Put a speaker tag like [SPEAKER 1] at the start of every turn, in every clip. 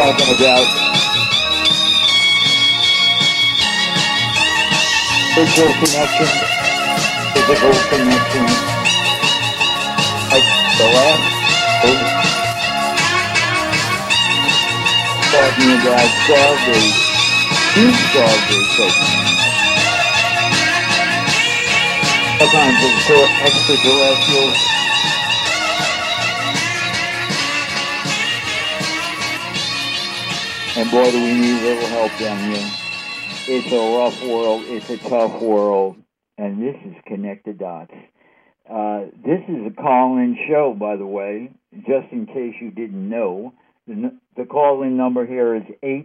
[SPEAKER 1] talking about spiritual connection, physical connection, like the last talking about Stargate, two Stargates, all kinds of extraterrestrials. And boy, do we need a little help down here. It's a rough world. It's a tough world. And this is Connect the Dots. This is a call-in show, by the way, just in case you didn't know. The call-in number here is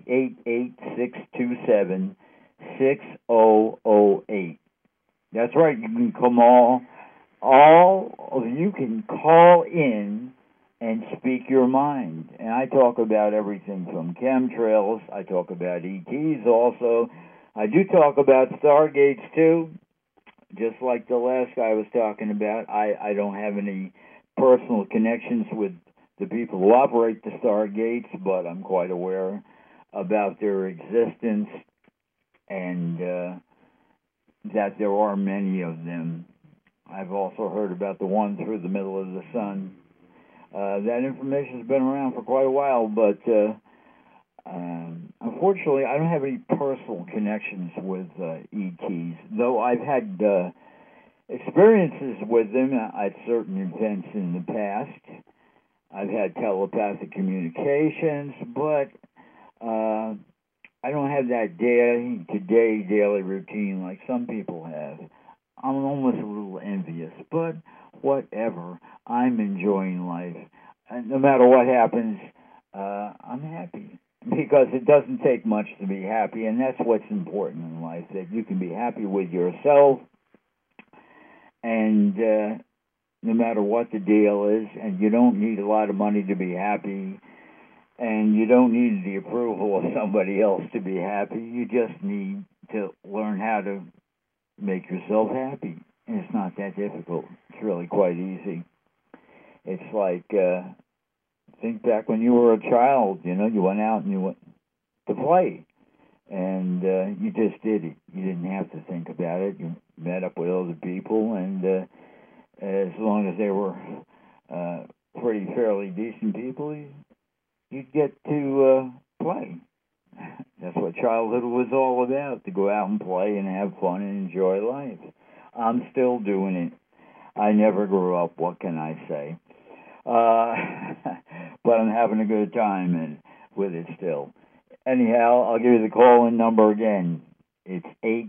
[SPEAKER 1] 888-627-6008. That's right. You can come all of you can call in and speak your mind. And I talk about everything from chemtrails. I talk about ETs also. I do talk about Stargates too, just like the last guy I was talking about. I don't have any personal connections with the people who operate the Stargates, but I'm quite aware about their existence and that there are many of them. I've also heard about the one through the middle of the sun. That information has been around for quite a while, but unfortunately, I don't have any personal connections with ETs, though I've had experiences with them at certain events in the past. I've had telepathic communications, but I don't have that day-to-day daily routine like some people have. I'm almost a little envious, but whatever. I'm enjoying life. And no matter what happens, I'm happy. Because it doesn't take much to be happy, and that's what's important in life, that you can be happy with yourself, and no matter what the deal is, and you don't need a lot of money to be happy, and you don't need the approval of somebody else to be happy. You just need to learn how to make yourself happy. And it's not that difficult. It's really quite easy. It's like, think back when you were a child, you went out and you went to play. And you just did it. You didn't have to think about it. You met up with other people, and as long as they were pretty fairly decent people, you'd get to play. That's what childhood was all about, to go out and play and have fun and enjoy life. I'm still doing it. I never grew up, what can I say? But I'm having a good time with it still. Anyhow, I'll give you the call-in number again. It's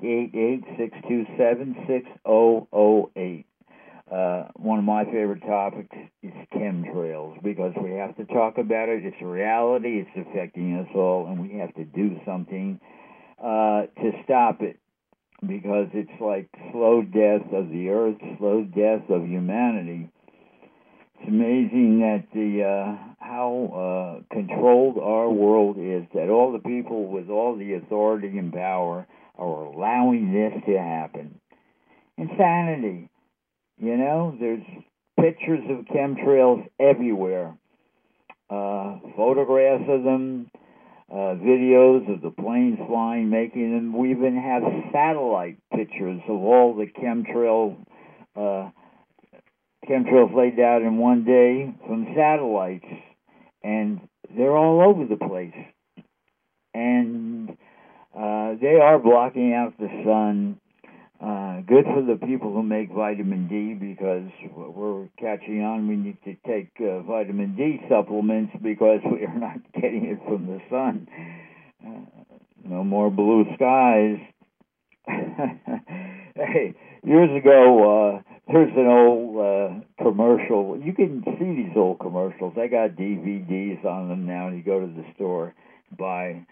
[SPEAKER 1] 888-627-6008. One of my favorite topics is chemtrails, because we have to talk about it. It's a reality. It's affecting us all, and we have to do something to stop it, because it's like slow death of the earth, slow death of humanity. It's amazing that how controlled our world is, that all the people with all the authority and power are allowing this to happen. Insanity. There's pictures of chemtrails everywhere, photographs of them, videos of the planes flying, making them. We even have satellite pictures of all the chemtrails laid out in one day from satellites, and they're all over the place. And they are blocking out the sun. Good for the people who make vitamin D, because we're catching on. We need to take vitamin D supplements, because we are not getting it from the sun. No more blue skies. Hey, years ago, there's an old commercial. You can see these old commercials. I got DVDs on them now, and you go to the store, buy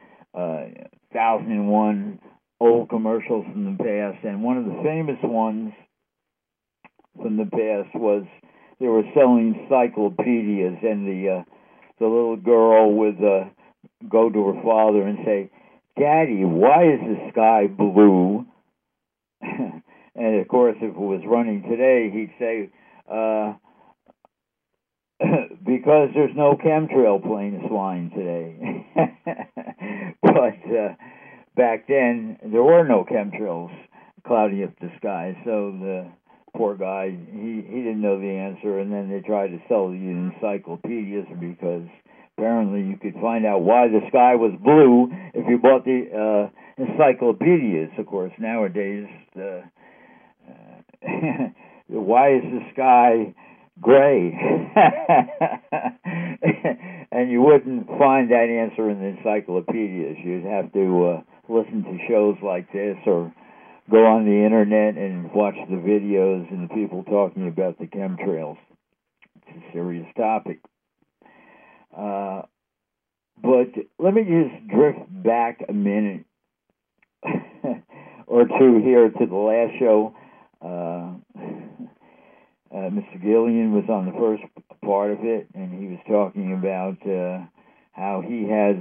[SPEAKER 1] 1001 old commercials from the past, and one of the famous ones from the past was they were selling encyclopedias, and the little girl would go to her father and say, "Daddy, why is the sky blue?" And of course, if it was running today, he'd say, because there's no chemtrail planes flying today. But back then, there were no chemtrails clouding up the sky, so the poor guy, he didn't know the answer, and then they tried to sell you encyclopedias because apparently you could find out why the sky was blue if you bought the encyclopedias. Of course, nowadays, why is the sky gray? And you wouldn't find that answer in the encyclopedias. You'd have to listen to shows like this or go on the internet and watch the videos and the people talking about the chemtrails. It's a serious topic. But let me just drift back a minute or two here to the last show. Mr. Gillian was on the first part of it, and he was talking about how he has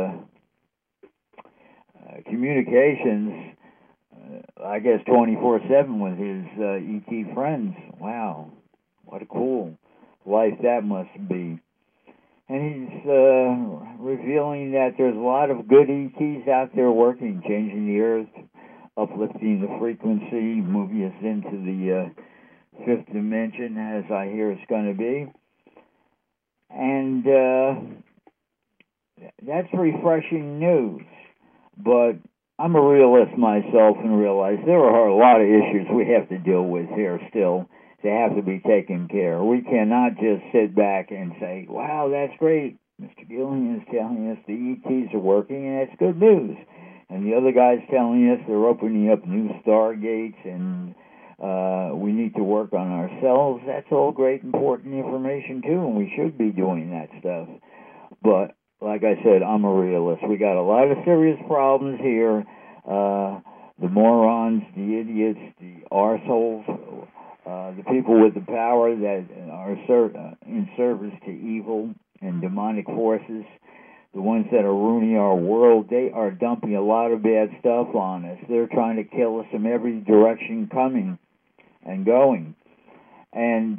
[SPEAKER 1] communications, I guess, 24/7 with his ET friends. Wow, what a cool life that must be. And he's revealing that there's a lot of good ETs out there working, changing the earth, uplifting the frequency, moving us into the fifth dimension, as I hear it's going to be. And that's refreshing news. But I'm a realist myself and realize there are a lot of issues we have to deal with here still. They have to be taken care of. We cannot just sit back and say, wow, that's great. Mr. Gillian is telling us the ETs are working, and that's good news. And the other guy's telling us they're opening up new stargates, and we need to work on ourselves. That's all great, important information, too, and we should be doing that stuff. But, like I said, I'm a realist. We got a lot of serious problems here. The morons, the idiots, the arseholes, the people with the power that are in service to evil and demonic forces, the ones that are ruining our world, they are dumping a lot of bad stuff on us. They're trying to kill us from every direction coming and going. And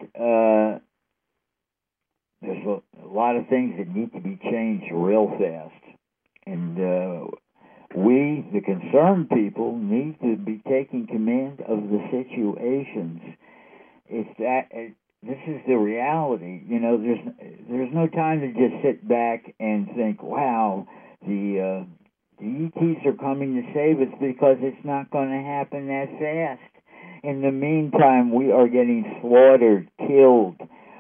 [SPEAKER 1] there's a lot of things that need to be changed real fast. And we, the concerned people, need to be taking command of the situations. It's that this is the reality. You know, there's no time to just sit back and think, wow, the ETs are coming to save us, because it's not going to happen that fast. In the meantime, we are getting slaughtered, killed,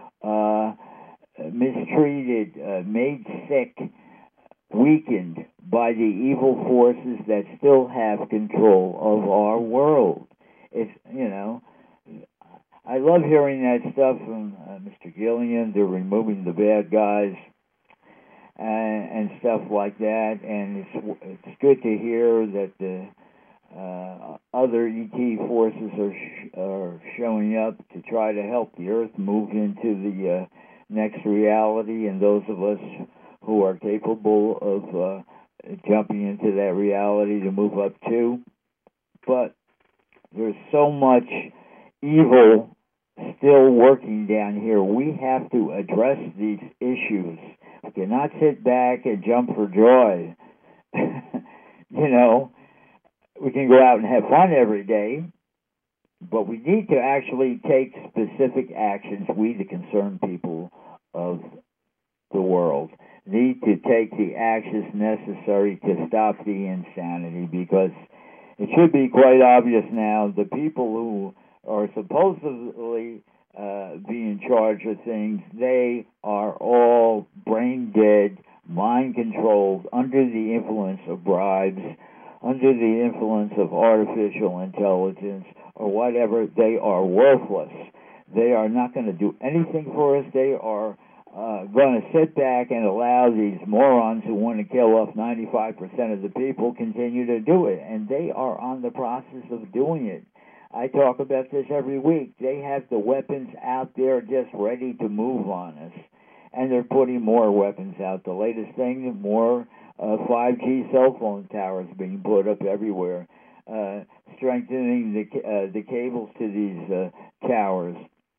[SPEAKER 1] mistreated, made sick, weakened by the evil forces that still have control of our world. It's, you know, I love hearing that stuff from Mr. Gillian. They're removing the bad guys and stuff like that, and it's good to hear that the other ET forces are showing up to try to help the Earth move into the next reality, and those of us who are capable of jumping into that reality to move up too. But there's so much evil still working down here. We have to address these issues. We cannot sit back and jump for joy. You know, we can go out and have fun every day, but we need to actually take specific actions. We, the concerned people of the world, need to take the actions necessary to stop the insanity, because it should be quite obvious now the people who are supposedly be in charge of things, they are all brain dead, mind controlled, under the influence of bribes, under the influence of artificial intelligence or whatever. They are worthless. They are not going to do anything for us. They are going to sit back and allow these morons who want to kill off 95% of the people continue to do it. And they are on the process of doing it. I talk about this every week. They have the weapons out there just ready to move on us. And they're putting more weapons out. The latest thing, more 5G cell phone towers being put up everywhere, strengthening the cables to these towers.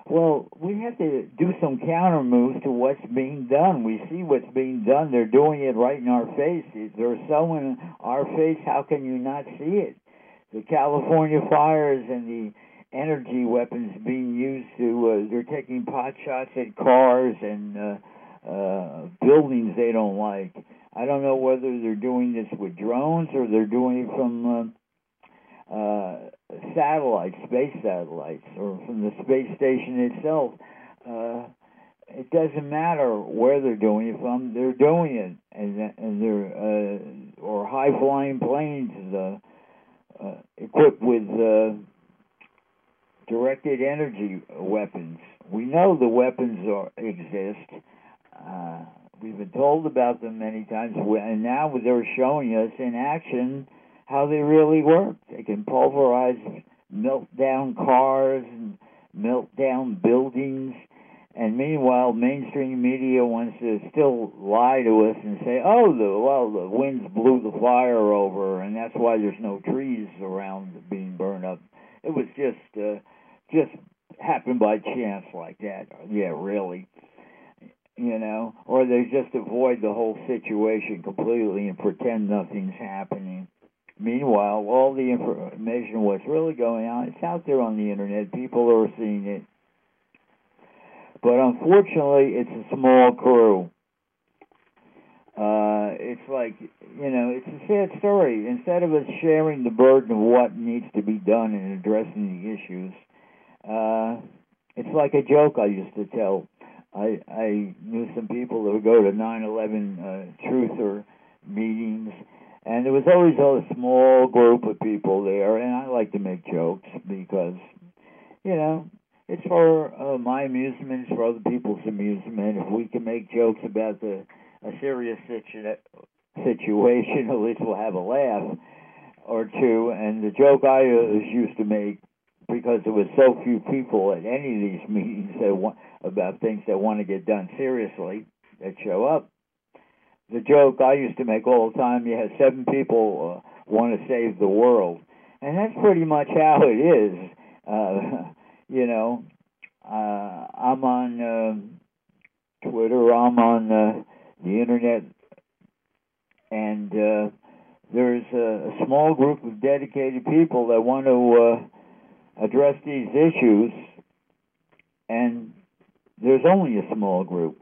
[SPEAKER 1] Well, we have to do some counter moves to what's being done. We see what's being done. They're doing it right in our face. They're so in our face, how can you not see it? The California fires and the energy weapons being used to, they're taking pot shots at cars and buildings they don't like. I don't know whether they're doing this with drones or they're doing it from satellites, space satellites, or from the space station itself. It doesn't matter where they're doing it from; they're doing it, and they're or high flying planes equipped with directed energy weapons. We know the weapons exist. We've been told about them many times, and now they're showing us in action how they really work. They can pulverize, melt down cars, and melt down buildings. And meanwhile, mainstream media wants to still lie to us and say, "Oh, the winds blew the fire over, and that's why there's no trees around being burned up." It was just happened by chance like that. Yeah, really. Or they just avoid the whole situation completely and pretend nothing's happening. Meanwhile, all the information, what's really going on, it's out there on the internet. People are seeing it. But unfortunately, it's a small crew. It's like, it's a sad story. Instead of us sharing the burden of what needs to be done in addressing the issues, it's like a joke I used to tell. I knew some people that would go to 9/11 truther meetings, and there was always a small group of people there, and I like to make jokes because, it's for my amusement, it's for other people's amusement. If we can make jokes about a serious situation, at least we'll have a laugh or two. And the joke I used to make, because there was so few people at any of these meetings about things that want to get done seriously that show up. The joke I used to make all the time, you have 7 people want to save the world. And that's pretty much how it is. I'm on Twitter, I'm on the internet, and there's a small group of dedicated people that want to address these issues, and there's only a small group.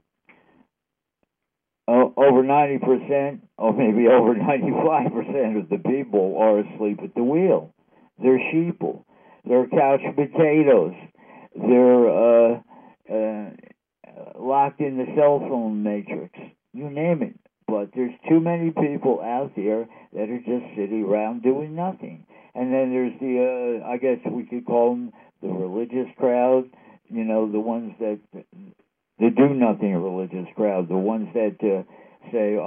[SPEAKER 1] Over 90%, or maybe over 95% of the people are asleep at the wheel. They're sheeple. They're couch potatoes. They're locked in the cell phone matrix. You name it. But there's too many people out there that are just sitting around doing nothing. And then there's the, I guess we could call them the religious crowd, the ones that the do-nothing religious crowd, the ones that say,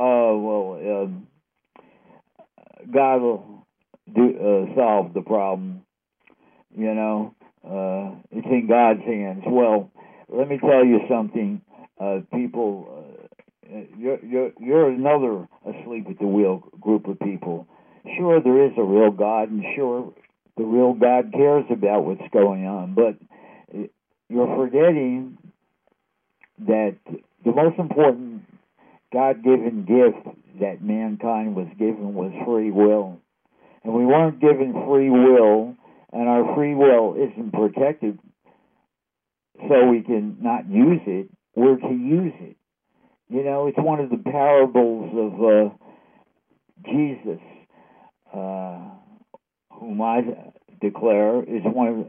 [SPEAKER 1] God will solve the problem, it's in God's hands. Well, let me tell you something, people, you're another asleep at the wheel group of people. Sure, there is a real God, and sure, the real God cares about what's going on, but you're forgetting that the most important God-given gift that mankind was given was free will. And we weren't given free will, and our free will isn't protected so we can not use it. We're to use it. It's one of the parables of Jesus, whom I declare is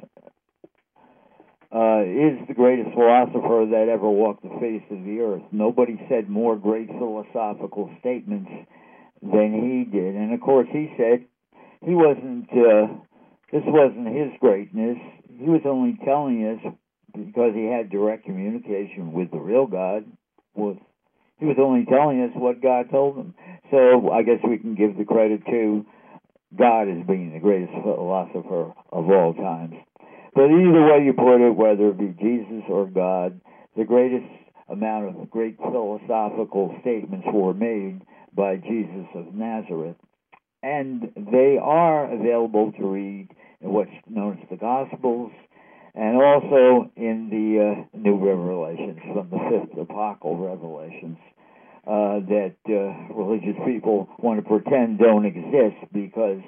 [SPEAKER 1] is the greatest philosopher that ever walked the face of the earth. Nobody said more great philosophical statements than he did. And of course he said he wasn't, this wasn't his greatness. He was only telling us because he had direct communication with the real God. He was only telling us what God told him. So I guess we can give the credit to God as being the greatest philosopher of all times. But either way you put it, whether it be Jesus or God, the greatest amount of great philosophical statements were made by Jesus of Nazareth. And they are available to read in what's known as the Gospels, and also in the New Revelations, from the fifth apocalyptic revelations, that religious people want to pretend don't exist because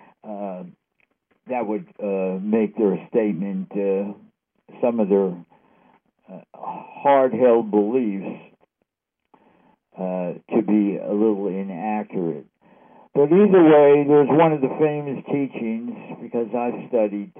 [SPEAKER 1] that would make their statement, some of their hard-held beliefs, to be a little inaccurate. But either way, there's one of the famous teachings, because I've studied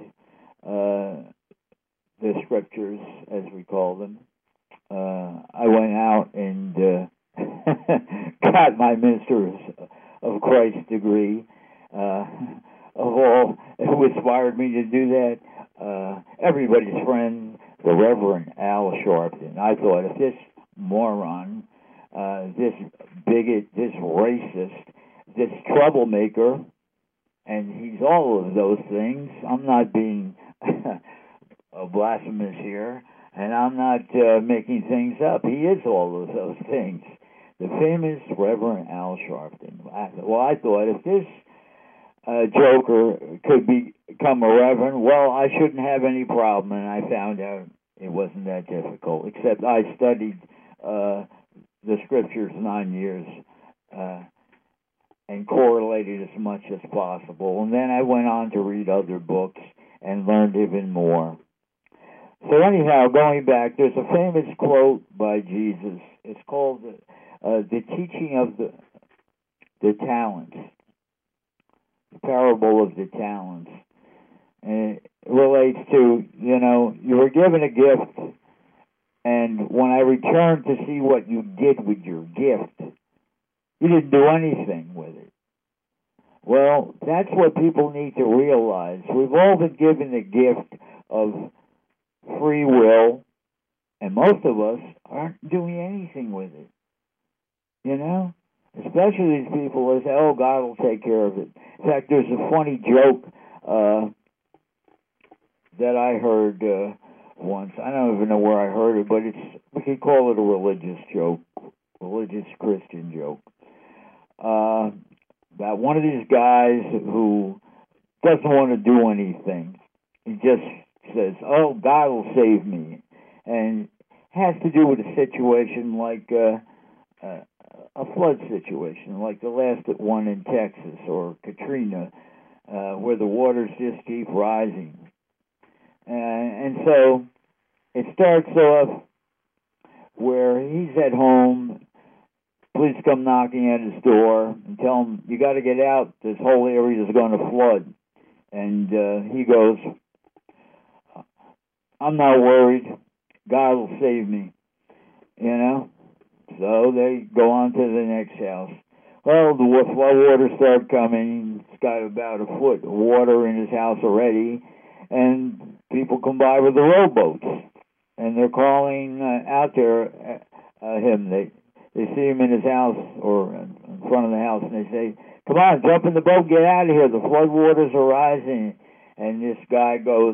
[SPEAKER 1] the scriptures, as we call them. I went out and got my Minister of Christ degree. Of all who inspired me to do that, everybody's friend, the Reverend Al Sharpton. I thought, if this moron, this bigot, this racist, this troublemaker, and he's all of those things. I'm not being blasphemous here, and I'm not making things up. He is all of those things. The famous Reverend Al Sharpton. I thought, if this joker could become a reverend, well, I shouldn't have any problem, and I found out it wasn't that difficult, except I studied the scriptures 9 years and correlated as much as possible. And then I went on to read other books and learned even more. So anyhow, going back, there's a famous quote by Jesus. It's called the teaching of the talents, the parable of the talents. And it relates to, you were given a gift, and when I returned to see what you did with your gift, you didn't do anything with it. Well, that's what people need to realize. We've all been given the gift of free will, and most of us aren't doing anything with it. Especially these people that say, oh, God will take care of it. In fact, there's a funny joke that I heard once. I don't even know where I heard it, but we could call it a religious joke, religious Christian joke. About one of these guys who doesn't want to do anything. He just says, oh, God will save me. And has to do with a situation like a flood situation, like the last one in Texas, or Katrina, where the waters just keep rising. And so it starts off where he's at home. Police come knocking at his door and tell him, you got to get out. This whole area is going to flood. And he goes, I'm not worried. God will save me. So they go on to the next house. Well, the flood water started coming. He's got about a foot of water in his house already. And people come by with the rowboats. And they're calling out there him. They see him in his house or in front of the house, and they say, come on, jump in the boat, get out of here. The flood waters are rising. And this guy goes,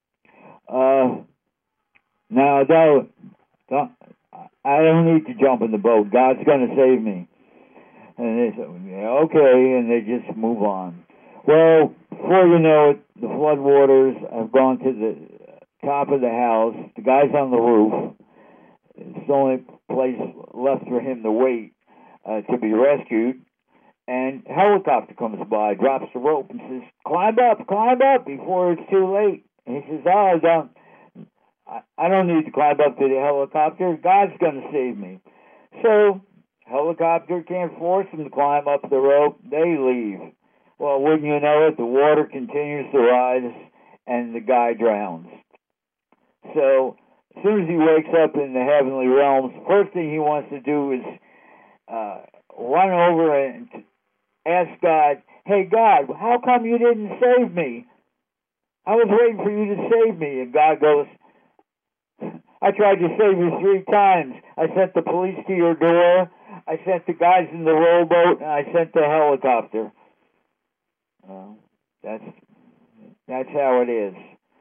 [SPEAKER 1] no, don't. I don't need to jump in the boat. God's going to save me. And they say, yeah, okay, and they just move on. Well, before you know it, the flood waters have gone to the top of the house. The guy's on the roof. It's the only place left for him to wait to be rescued. And a helicopter comes by, drops the rope, and says, climb up before it's too late. And he says, oh, I don't need to climb up to the helicopter. God's going to save me. So, helicopter can't force him to climb up the rope. They leave. Well, wouldn't you know it, the water continues to rise, and the guy drowns. So, as soon as he wakes up in the heavenly realms, the first thing he wants to do is run over and ask God, hey, God, how come you didn't save me? I was waiting for you to save me. And God goes, I tried to save you 3 times. I sent the police to your door. I sent the guys in the rowboat, and I sent the helicopter. Well, that's how it is.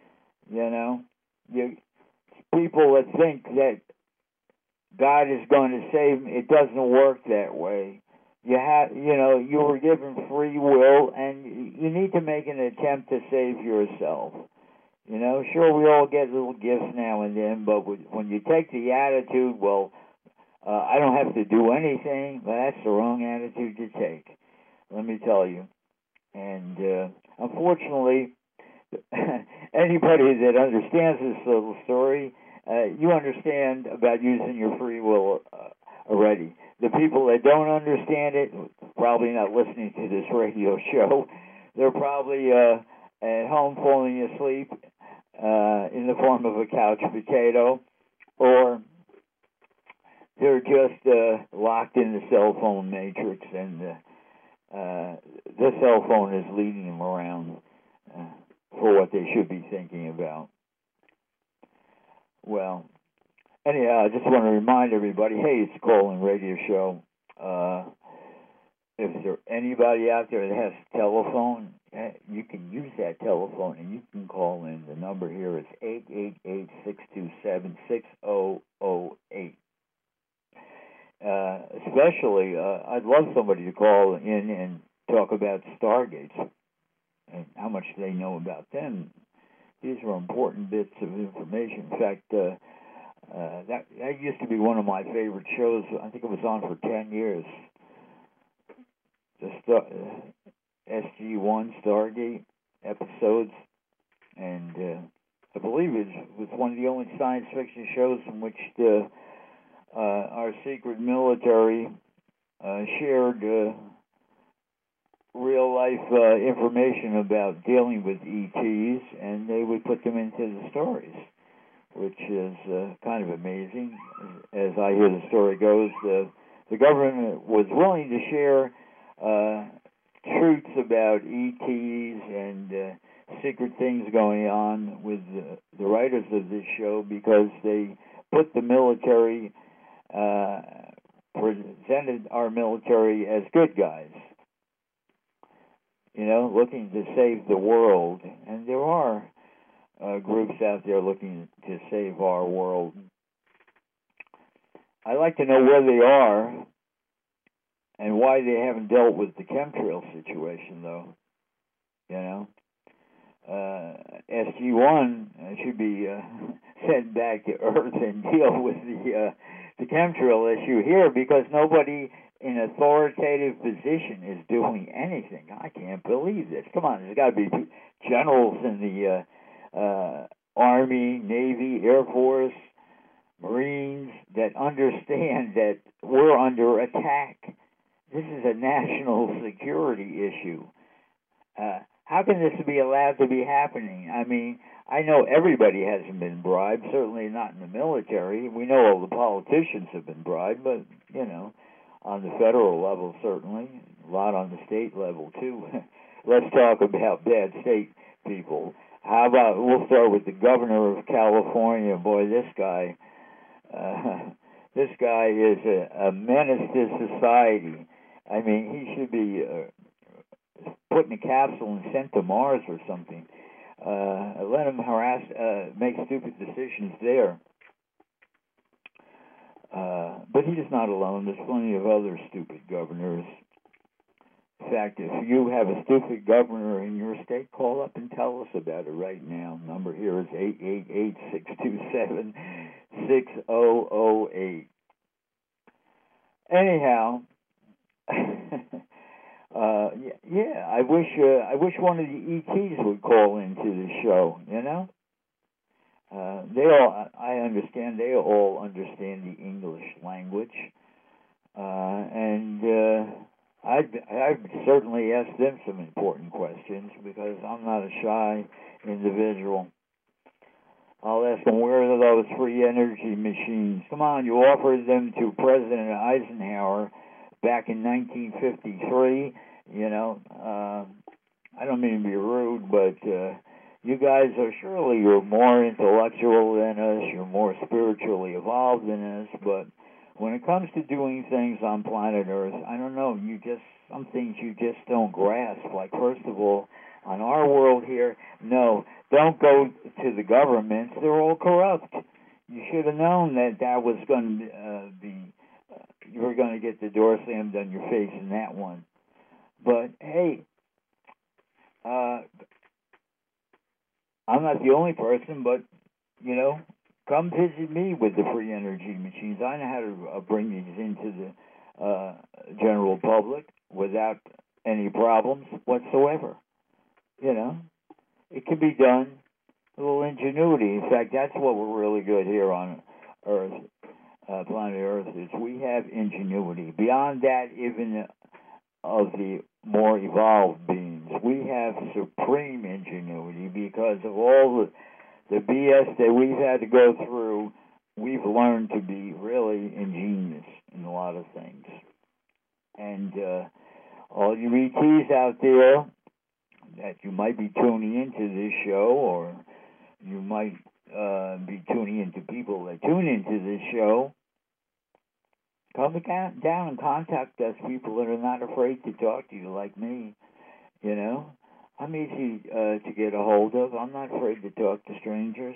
[SPEAKER 1] People that think that God is going to save me, it doesn't work that way. You were given free will, and you need to make an attempt to save yourself. You know, sure, we all get little gifts now and then, but when you take the attitude, well, I don't have to do anything, well, that's the wrong attitude to take. Let me tell you. And unfortunately, anybody that understands this little story, you understand about using your free will already. The people that don't understand it, probably not listening to this radio show. They're probably at home falling asleep in the form of a couch potato, or they're just locked in the cell phone matrix, and the cell phone is leading them around for what they should be thinking about. Well, anyhow, I just want to remind everybody, hey, it's a call-in radio show. If there's anybody out there that has a telephone, you can use that telephone and you can call in. The number here is 888-627-6008. Especially, I'd love somebody to call in and talk about Stargates and how much they know about them. These are important bits of information. In fact, that used to be one of my favorite shows. I think it was on for 10 years. The SG-1 Stargate episodes, and I believe it was one of the only science fiction shows in which our secret military shared real-life information about dealing with ETs, and they would put them into the stories, which is kind of amazing. As I hear the story goes, the government was willing to share truths about ETs and secret things going on with the writers of this show, because they put the military, presented our military as good guys, you know, looking to save the world. And there are groups out there looking to save our world. I'd like to know where they are and why they haven't dealt with the chemtrail situation, though. You know, SG-1 should be sent back to Earth and deal with the chemtrail issue here, because nobody in authoritative position is doing anything. I can't believe this. Come on, there's got to be generals in the Army, Navy, Air Force, Marines that understand that we're under attack. This is a national security issue. How can this be allowed to be happening? I mean, I know everybody hasn't been bribed, certainly not in the military. We know all the politicians have been bribed, but, you know, on the federal level, certainly. A lot on the state level, too. Let's talk about bad state people. How about, we'll start with the governor of California. Boy, this guy is a menace to society. I mean, he should be put in a capsule and sent to Mars or something. Let him make stupid decisions there. But he's not alone. There's plenty of other stupid governors. In fact, if you have a stupid governor in your state, call up and tell us about it right now. Number here is 888-627-6008. Anyhow, I wish one of the ETs would call into the show, you know? I understand they all understand the English language. And I'd certainly ask them some important questions, because I'm not a shy individual. I'll ask them, where are those free energy machines? Come on, you offered them to President Eisenhower back in 1953. You know, I don't mean to be rude, but you guys you're more intellectual than us, you're more spiritually evolved than us, but when it comes to doing things on planet Earth, I don't know, some things you just don't grasp. Like, first of all, on our world here, no, don't go to the governments, they're all corrupt. You should have known that was going to be, you were going to get the door slammed on your face in that one. But, hey, I'm not the only person, but, you know, come visit me with the free energy machines. I know how to bring these into the general public without any problems whatsoever. You know, it can be done. A little ingenuity. In fact, that's what we're really good here on Earth, planet Earth, is we have ingenuity. Beyond that, even of the more evolved beings, we have supreme ingenuity because of all the BS that we've had to go through. We've learned to be really ingenious in a lot of things. And all you ETs out there that you might be tuning into this show, or you might be tuning into people that tune into this show, come down and contact us, people that are not afraid to talk to you like me. You know, I'm easy to get a hold of. I'm not afraid to talk to strangers.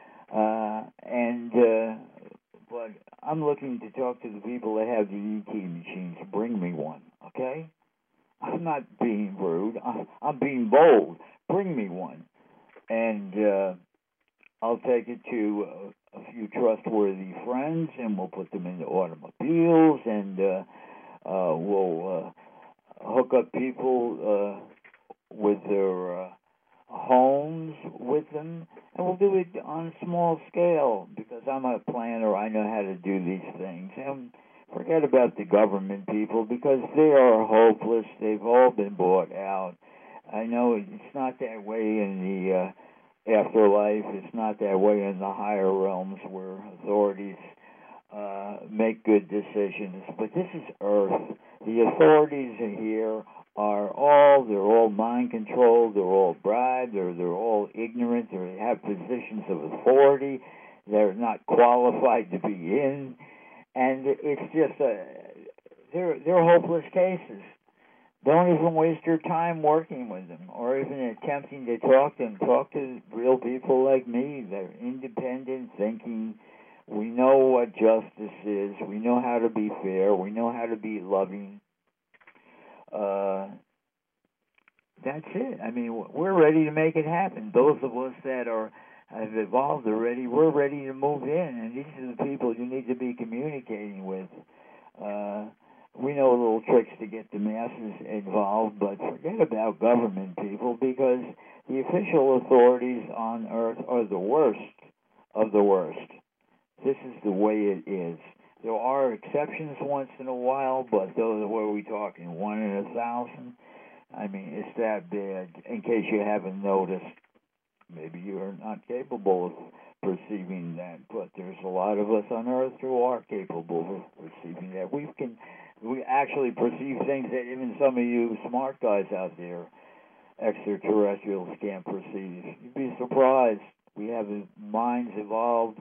[SPEAKER 1] But I'm looking to talk to the people that have the ET machines. Bring me one, okay? I'm not being rude. I'm being bold. Bring me one. And I'll take it to a few trustworthy friends, and we'll put them into automobiles, and we'll hook up people with their homes with them, and we'll do it on a small scale because I'm a planner. I know how to do these things. And forget about the government people because they are hopeless. They've all been bought out. I know it's not that way in the afterlife. It's not that way in the higher realms where authorities make good decisions. But this is Earth. The authorities here they're all mind controlled, they're all bribed, they're all ignorant, they have positions of authority they're not qualified to be in, and it's just they're hopeless cases. Don't even waste your time working with them or even attempting to talk to them. Talk to real people like me. They're independent thinking. We know what justice is. We know how to be fair. We know how to be loving. That's it. I mean, we're ready to make it happen. Those of us that have evolved already, we're ready to move in, and these are the people you need to be communicating with. We know little tricks to get the masses involved, but forget about government people because the official authorities on Earth are the worst of the worst. This is the way it is. There are exceptions once in a while, but those are where we talking 1 in 1,000. I mean, it's that bad. In case you haven't noticed, maybe you are not capable of perceiving that, but there's a lot of us on Earth who are capable of perceiving that. We actually perceive things that even some of you smart guys out there, extraterrestrials, can't perceive. You'd be surprised. We have minds evolved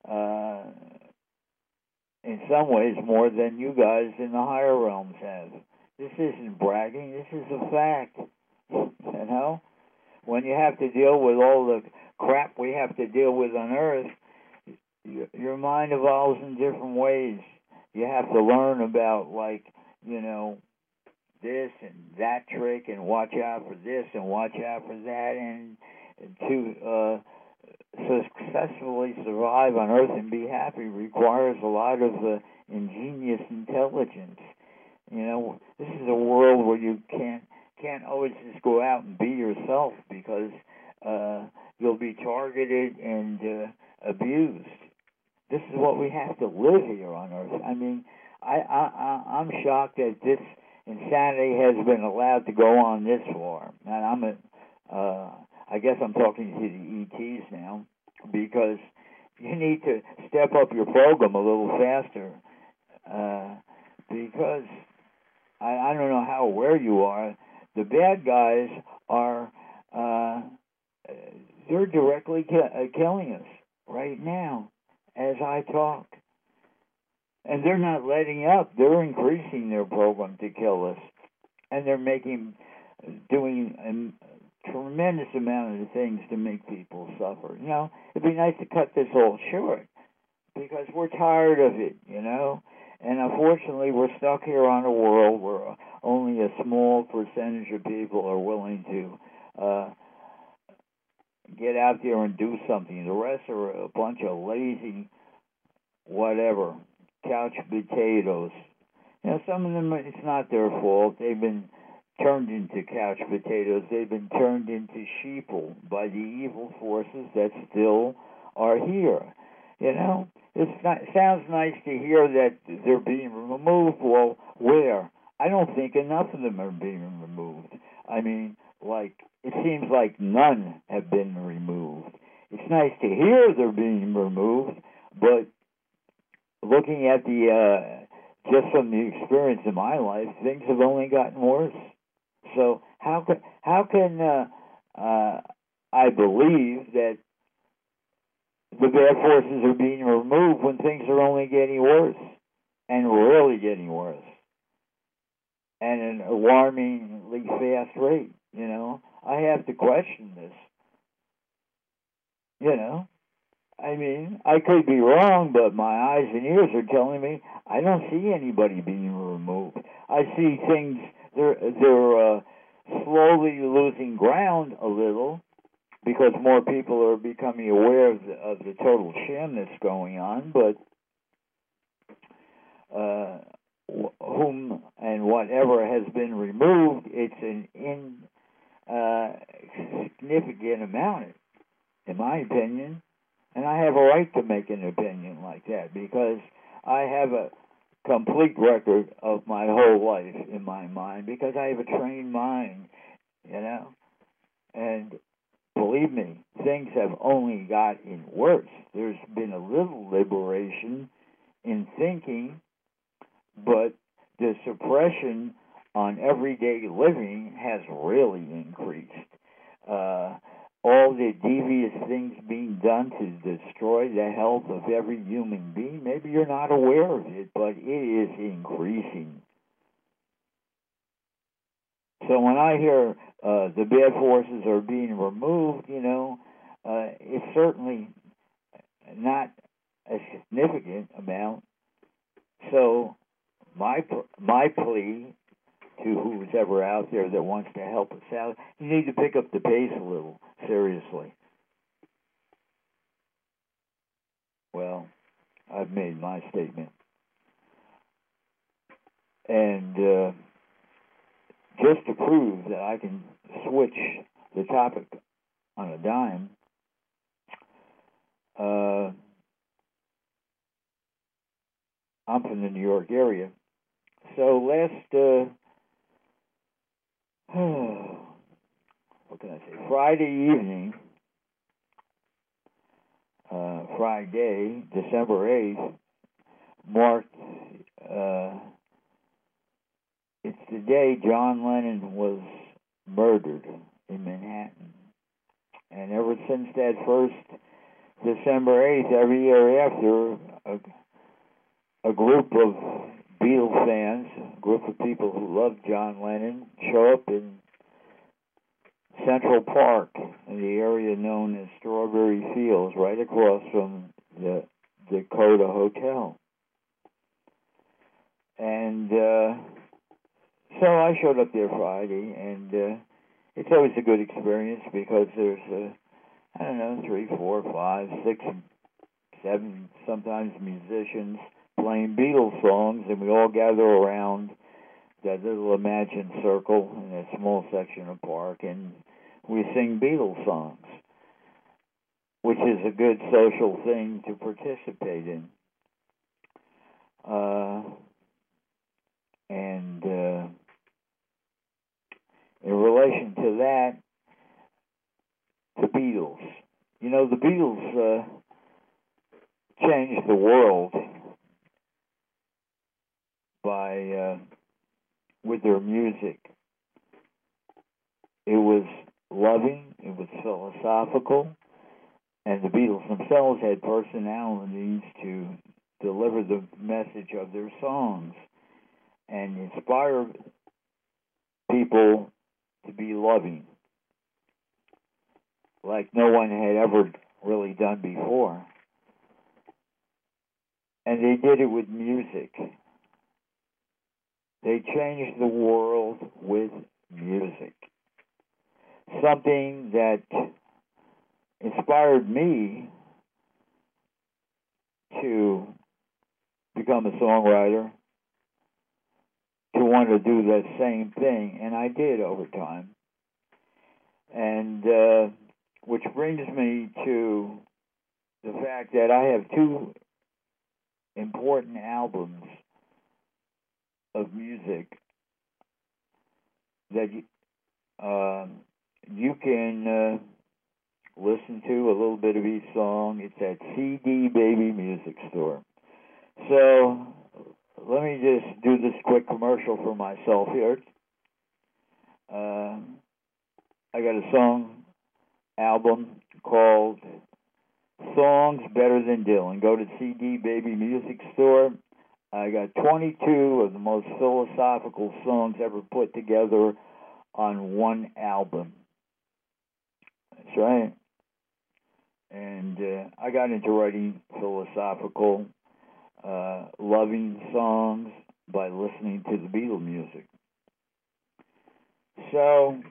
[SPEAKER 1] in some ways more than you guys in the higher realms have. This isn't bragging. This is a fact. You know? When you have to deal with all the crap we have to deal with on Earth, your mind evolves in different ways. You have to learn about, like, you know, this and that trick and watch out for this and watch out for that. And to successfully survive on Earth and be happy requires a lot of ingenious intelligence. You know, this is a world where you can't always just go out and be yourself because you'll be targeted and abused. This is what we have to live here on Earth. I mean, I'm shocked that this insanity has been allowed to go on this far. And I guess I'm talking to the ETs now because you need to step up your program a little faster because I don't know how aware you are. The bad guys are they're directly killing us right now as I talk. And they're not letting up. They're increasing their program to kill us. And they're doing a tremendous amount of things to make people suffer. You know, it'd be nice to cut this all short because we're tired of it, you know. And unfortunately, we're stuck here on a world where only a small percentage of people are willing to get out there and do something. The rest are a bunch of lazy, whatever, couch potatoes. Some of them, it's not their fault. They've been turned into couch potatoes. They've been turned into sheeple by the evil forces that still are here. It sounds nice to hear that they're being removed. Well, where? I don't think enough of them are being removed. I mean, it seems like none have been removed. It's nice to hear they're being removed, but looking at just from the experience of my life, things have only gotten worse. So how can I believe that the bad forces are being removed when things are only getting worse, and really getting worse, at an alarmingly fast rate? I have to question this. I mean, I could be wrong, but my eyes and ears are telling me I don't see anybody being removed. I see things, they're slowly losing ground a little because more people are becoming aware of the total sham that's going on, but whom and whatever has been removed, it's an insignificant amount, in my opinion. And I have a right to make an opinion like that because I have a complete record of my whole life in my mind because I have a trained mind, And believe me, things have only gotten worse. There's been a little liberation in thinking, but the suppression on everyday living has really increased. All the devious things being done to destroy the health of every human being, maybe you're not aware of it, but it is increasing. So when I hear the bad forces are being removed, it's certainly not a significant amount. So my plea to who's ever out there that wants to help us out, you need to pick up the pace a little, seriously. Well, I've made my statement. And just to prove that I can switch the topic on a dime, I'm from the New York area. So what can I say? Friday evening, Friday, December 8th, marked, it's the day John Lennon was murdered in Manhattan. And ever since that first December 8th, every year after, a group of Beatles fans, a group of people who love John Lennon, show up in Central Park, in the area known as Strawberry Fields, right across from the Dakota Hotel. And so I showed up there Friday, and it's always a good experience because there's, 3, 4, 5, 6, 7, sometimes musicians playing Beatles songs, and we all gather around that little imagined circle in a small section of park, and we sing Beatles songs, which is a good social thing to participate in. And in relation to that, the Beatles. The Beatles changed the world with their music. It was loving, it was philosophical, and the Beatles themselves had personalities to deliver the message of their songs and inspire people to be loving like no one had ever really done before. And they did it with music. They changed the world with music. Something that inspired me to become a songwriter, to want to do that same thing, and I did over time. And which brings me to the fact that I have two important albums of music that you can listen to a little bit of each song. It's at CD Baby Music Store. So let me just do this quick commercial for myself here. I got a song album called Songs Better Than Dylan. Go to CD Baby Music Store. I got 22 of the most philosophical songs ever put together on one album. That's right. And I got into writing philosophical, loving songs by listening to the Beatles music. So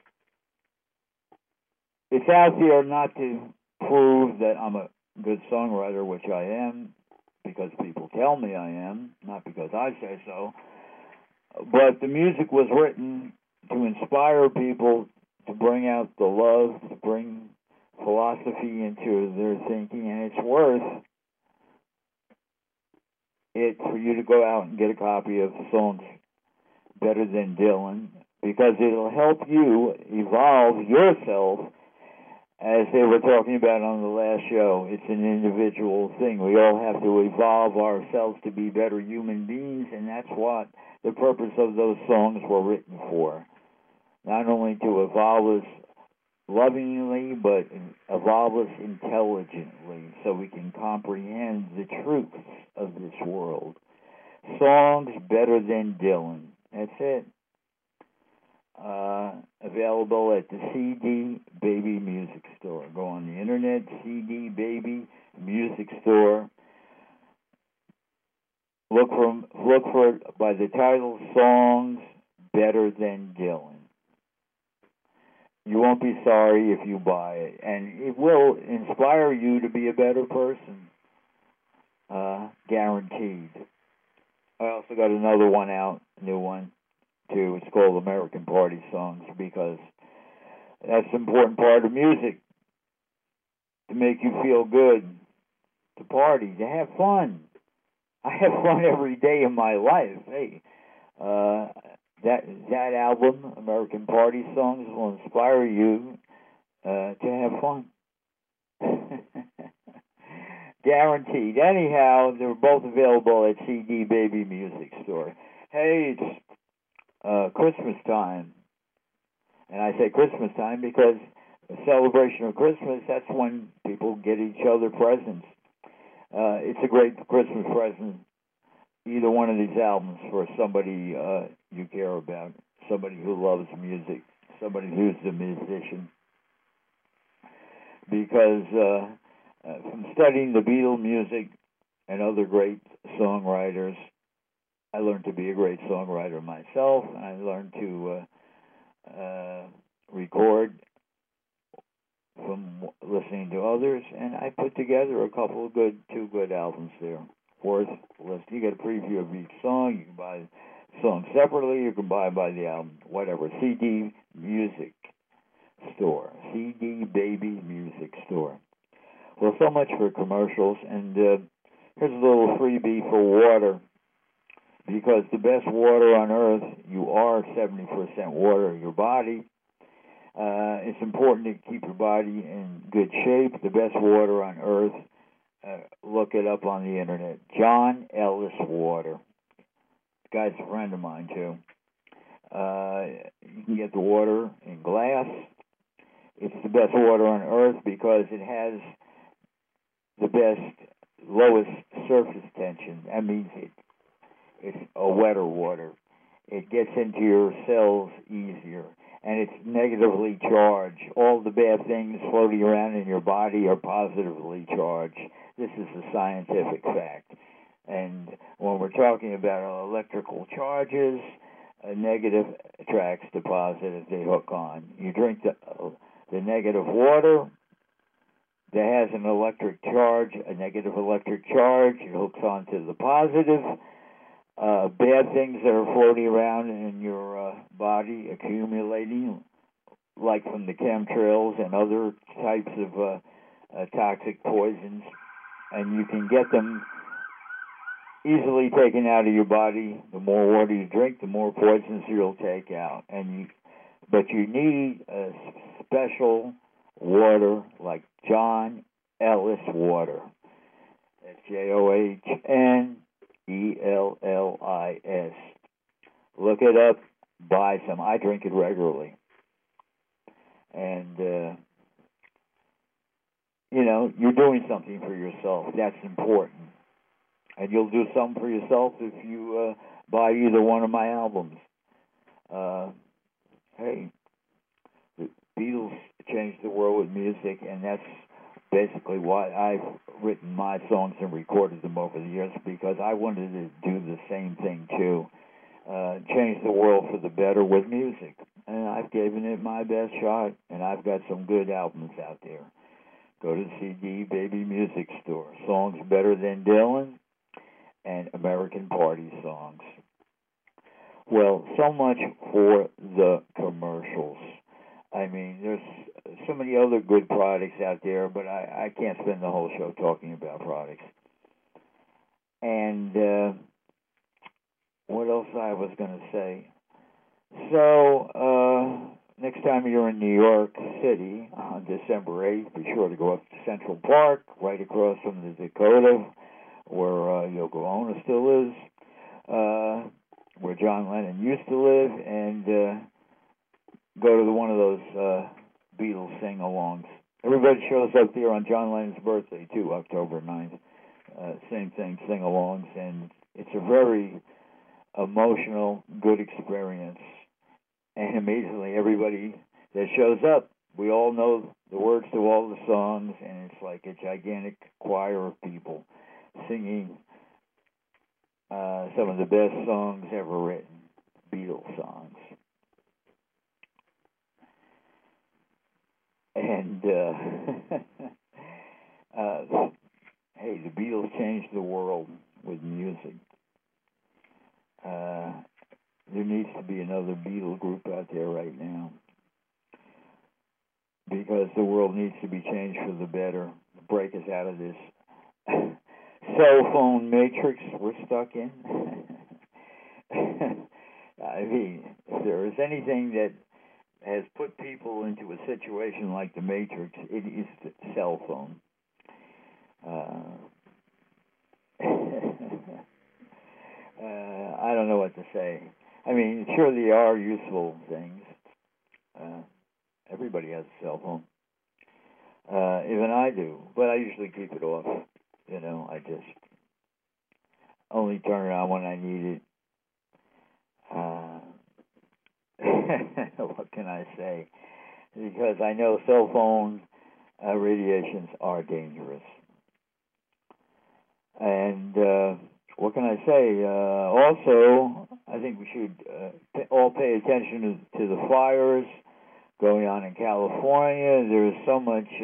[SPEAKER 1] it's out there not to prove that I'm a good songwriter, which I am, because people tell me I am, not because I say so. But the music was written to inspire people, to bring out the love, to bring philosophy into their thinking, and it's worth it for you to go out and get a copy of Songs Better Than Dylan, because it'll help you evolve yourself. As they were talking about on the last show, it's an individual thing. We all have to evolve ourselves to be better human beings, and that's what the purpose of those songs were written for. Not only to evolve us lovingly, but evolve us intelligently so we can comprehend the truths of this world. Songs Better Than Dylan. That's it. Available at the CD Baby Music Store. Go on the internet, CD Baby Music Store. Look for it by the title Songs Better Than Dylan. You won't be sorry if you buy it, and it will inspire you to be a better person. Guaranteed. I also got another one out, new one, too. It's called American Party Songs, because that's an important part of music, to make you feel good, to party, to have fun. I have fun every day of my life. Hey, that album, American Party Songs, will inspire you to have fun. Guaranteed. Anyhow, they're both available at CD Baby Music Store. Hey, it's Christmas time. And I say Christmas time because the celebration of Christmas, that's when people get each other presents. It's a great Christmas present, either one of these albums, for somebody you care about, somebody who loves music, somebody who's a musician. Because from studying the Beatles music and other great songwriters, I learned to be a great songwriter myself. I learned to record from listening to others, and I put together a couple of two good albums there. Worth listening. You get a preview of each song. You can buy the song separately. You can buy by the album, whatever. CD Music Store. CD Baby Music Store. Well, so much for commercials, and here's a little freebie for water. Because the best water on earth, you are 70% water. Your body, it's important to keep your body in good shape. The best water on earth, look it up on the internet. John Ellis Water. The guy's a friend of mine, too. You can get the water in glass. It's the best water on earth because it has the best, lowest surface tension. That means it's a wetter water. It gets into your cells easier, and it's negatively charged. All the bad things floating around in your body are positively charged. This is a scientific fact. And when we're talking about electrical charges, a negative attracts the positive. They hook on. You drink the negative water, that has an electric charge, a negative electric charge. It hooks onto the positive. Bad things that are floating around in your body, accumulating, like from the chemtrails and other types of toxic poisons, and you can get them easily taken out of your body. The more water you drink, the more poisons you'll take out. But you need a special water like John Ellis water. That's JOHNELLIS. Look it up. Buy some. I drink it regularly. And, you're doing something for yourself. That's important. And you'll do something for yourself if you buy either one of my albums. Hey, the Beatles changed the world with music, and that's basically why I've written my songs and recorded them over the years, because I wanted to do the same thing too. Change the world for the better with music. And I've given it my best shot, and I've got some good albums out there. Go to the CD Baby Music Store. Songs Better Than Dylan and American Party Songs. Well, so much for the commercials. I mean, there's so many other good products out there, but I can't spend the whole show talking about products. And what else I was going to say? So, next time you're in New York City on December 8th, be sure to go up to Central Park, right across from the Dakota, where Yoko Ono still is, where John Lennon used to live, and go to one of those Beatles sing-alongs. Everybody shows up there on John Lennon's birthday, too, October 9th. Same thing, sing-alongs, and it's a very emotional, good experience. And amazingly, everybody that shows up, we all know the words to all the songs, and it's like a gigantic choir of people singing some of the best songs ever written, Beatles songs. And, hey, the Beatles changed the world with music. There needs to be another Beatle group out there right now, because the world needs to be changed for the better. Break us out of this cell phone matrix we're stuck in. I mean, if there is anything that has put people into a situation like the Matrix, it is the cell phone. I don't know what to say. I mean, sure, they are useful things. Everybody has a cell phone. Even I do, but I usually keep it off. I just only turn it on when I need it. What can I say? Because I know cell phone radiations are dangerous. And what can I say? Also, I think we should all pay attention to the fires going on in California. There's so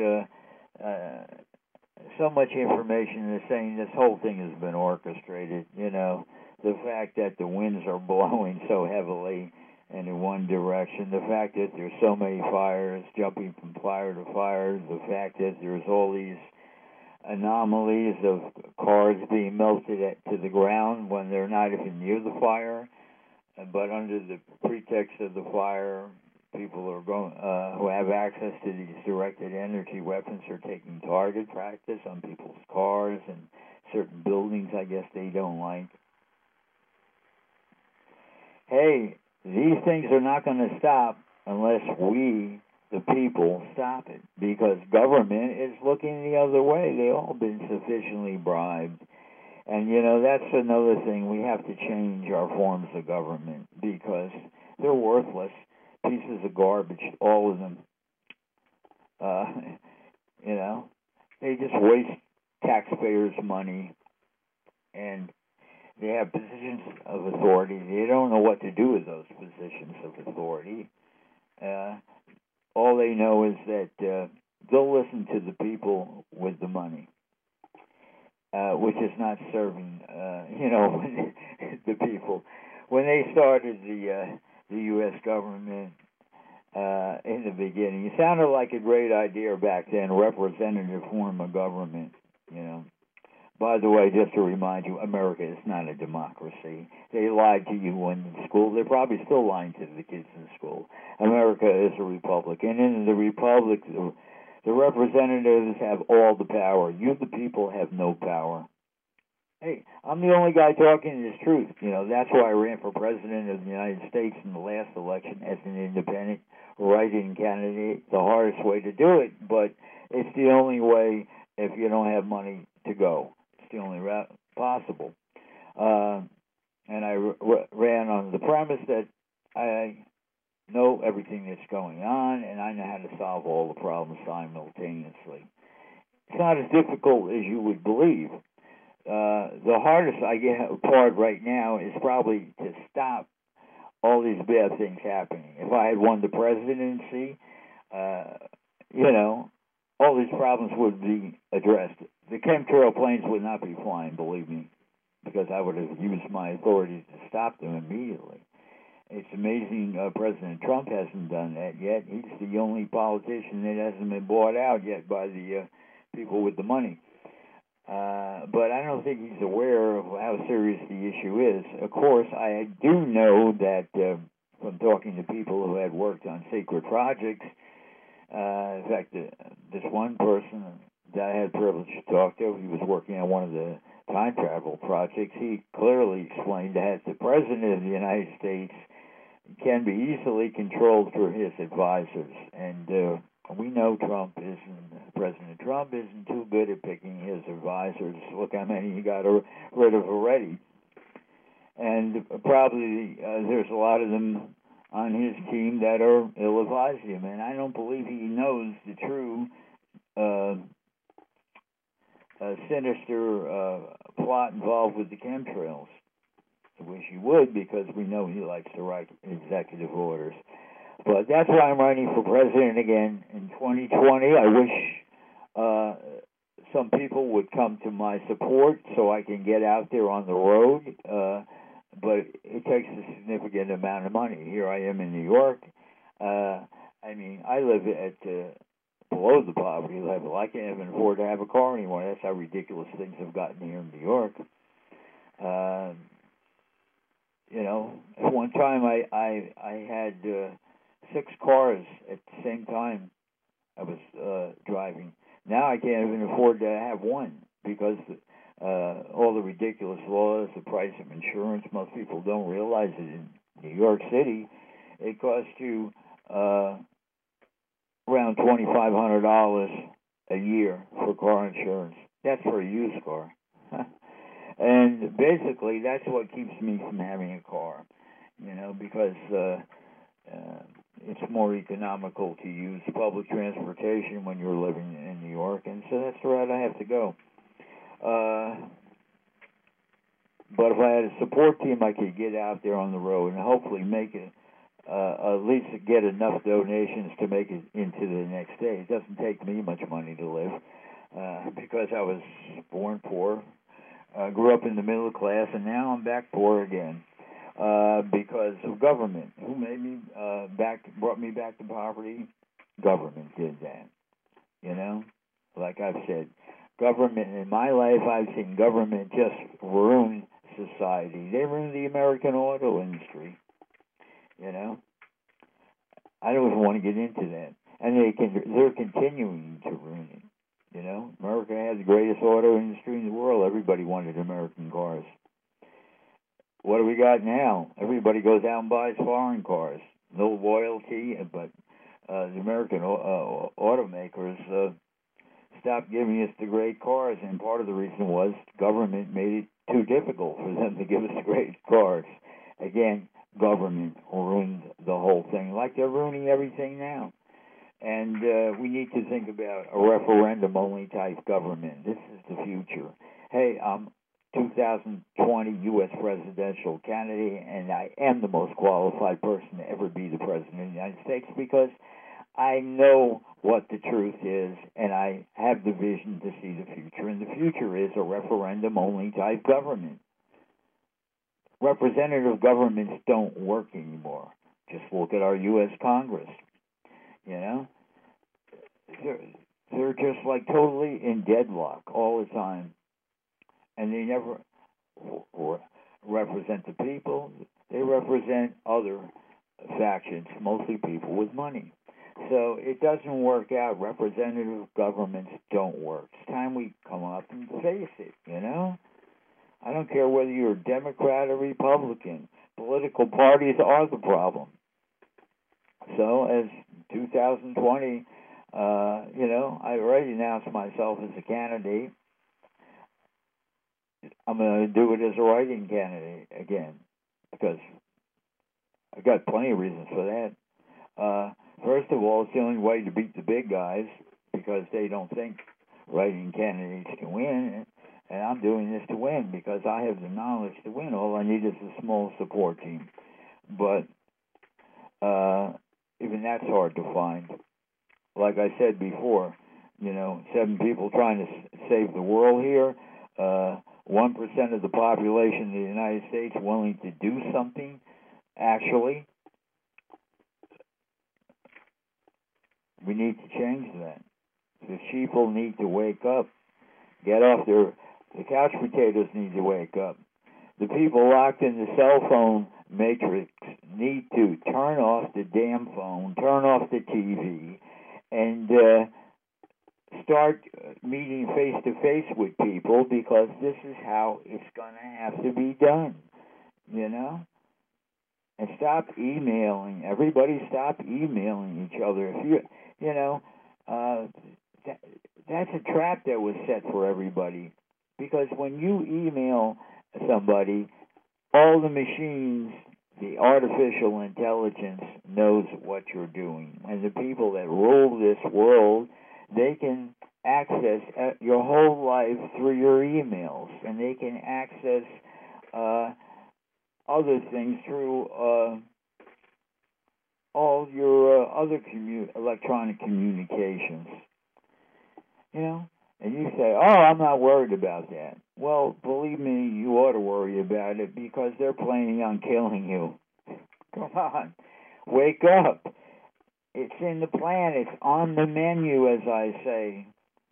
[SPEAKER 1] much information that's saying this whole thing has been orchestrated. The fact that the winds are blowing so heavily and in one direction, the fact that there's so many fires, jumping from fire to fire, the fact that there's all these anomalies of cars being melted to the ground when they're not even near the fire, but under the pretext of the fire, people are going who have access to these directed energy weapons are taking target practice on people's cars and certain buildings, I guess they don't like. Hey, these things are not going to stop unless we, the people, stop it, because government is looking the other way. They've all been sufficiently bribed. And, that's another thing. We have to change our forms of government, because they're worthless pieces of garbage, all of them. They just waste taxpayers' money, and they have positions of authority. They don't know what to do with those positions of authority. All they know is that they'll listen to the people with the money, which is not serving, the people. When they started the U.S. government in the beginning, it sounded like a great idea back then, representative form of government, you know. By the way, just to remind you, America is not a democracy. They lied to you in school. They're probably still lying to the kids in school. America is a republic. And in the republic, the representatives have all the power. You, the people, have no power. Hey, I'm the only guy talking this truth. You know, that's why I ran for president of the United States in the last election as an independent write-in candidate. The hardest way to do it, but it's the only way if you don't have money to go. It's the only route possible. And I ran on the premise that I know everything that's going on, and I know how to solve all the problems simultaneously. It's not as difficult as you would believe. The hardest part right now is probably to stop all these bad things happening. If I had won the presidency, all these problems would be addressed. The chemtrail planes would not be flying, believe me, because I would have used my authority to stop them immediately. It's amazing President Trump hasn't done that yet. He's the only politician that hasn't been bought out yet by the people with the money. But I don't think he's aware of how serious the issue is. Of course, I do know that from talking to people who had worked on secret projects, in fact, this one person that I had the privilege to talk to, he was working on one of the time travel projects. He clearly explained that the President of the United States can be easily controlled through his advisors. And we know President Trump isn't too good at picking his advisors. Look how many he got rid of already. And probably there's a lot of them on his team that are ill-advised him. And I don't believe he knows the true sinister plot involved with the chemtrails. I wish he would, because we know he likes to write executive orders. But that's why I'm running for president again in 2020. I wish some people would come to my support so I can get out there on the road. But it takes a significant amount of money. Here I am in New York. I live at below the poverty level. I can't even afford to have a car anymore. That's how ridiculous things have gotten here in New York. At one time I had 6 cars at the same time I was driving. Now I can't even afford to have one because all the ridiculous laws, the price of insurance. Most people don't realize it in New York City. It costs you around $2,500 a year for car insurance. That's for a used car. And basically, that's what keeps me from having a car, because it's more economical to use public transportation when you're living in New York, and so that's the route I have to go. But if I had a support team, I could get out there on the road and hopefully make it, at least get enough donations to make it into the next day. It doesn't take me much money to live because I was born poor. Grew up in the middle class, and now I'm back poor again because of government. Who made me brought me back to poverty? Government did that. Like I've said, government in my life, I've seen government just ruin society. They ruined the American auto industry. I don't even want to get into that, and they're continuing to ruin it. America had the greatest auto industry in the world. Everybody wanted American cars. What do we got now? Everybody goes out and buys foreign cars. No loyalty, but the American automakers stopped giving us the great cars, and part of the reason was the government made it too difficult for them to give us the great cars. Again, government ruined the whole thing, like they're ruining everything now. And we need to think about a referendum-only type government. This is the future. Hey, I'm 2020 U.S. presidential candidate, and I am the most qualified person to ever be the president of the United States because I know what the truth is, and I have the vision to see the future. And the future is a referendum-only type government. Representative governments don't work anymore. Just look at our U.S. Congress. You know, they're just like totally in deadlock all the time, and they never represent the people. They represent other factions, mostly people with money. So it doesn't work out. Representative governments don't work. It's time we come up and face it, you know? I don't care whether you're a Democrat or Republican. Political parties are the problem. So as 2020, I already announced myself as a candidate. I'm going to do it as a write-in candidate again because I got plenty of reasons for that. First of all, it's the only way to beat the big guys because they don't think write-in candidates can win. And I'm doing this to win because I have the knowledge to win. All I need is a small support team. But even that's hard to find. Like I said before, 7 people trying to save the world here. 1% of the population of the United States willing to do something, actually. We need to change that. The sheeple need to wake up. Get off the couch potatoes need to wake up. The people locked in the cell phone matrix need to turn off the damn phone, turn off the TV, and start meeting face-to-face with people because this is how it's going to have to be done, And stop emailing. Everybody stop emailing each other. If that's a trap that was set for everybody. Because when you email somebody, all the machines, the artificial intelligence knows what you're doing. And the people that rule this world, they can access your whole life through your emails. And they can access other things through all your other electronic communications. And you say, oh, I'm not worried about that. Well, believe me, you ought to worry about it because they're planning on killing you. Come on. Wake up. It's in the plan. It's on the menu, as I say.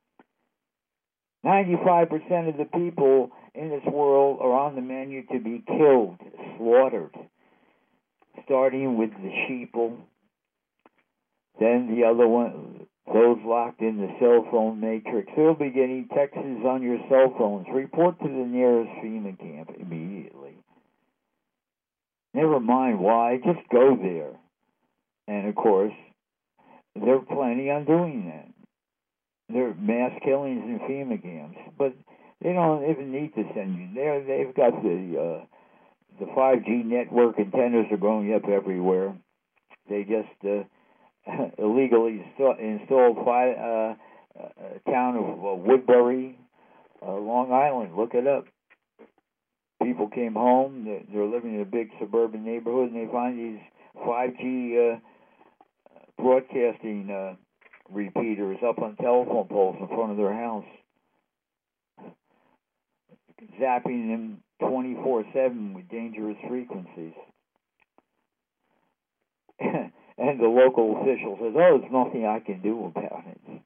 [SPEAKER 1] 95% of the people in this world are on the menu to be killed, slaughtered. Starting with the sheeple, then the other one, those locked in the cell phone matrix. They'll be getting texts on your cell phones. Report to the nearest FEMA camp immediately. Never mind why, just go there. And of course, they're planning on doing that. There are mass killings in FEMA camps, but they don't even need to send you there. They've got the 5G network antennas are going up everywhere. They just illegally installed a town of Woodbury, Long Island. Look it up. People came home. They're living in a big suburban neighborhood, and they find these 5G broadcasting repeaters up on telephone poles in front of their house, zapping them 24/7 with dangerous frequencies. And the local official says, oh, there's nothing I can do about it.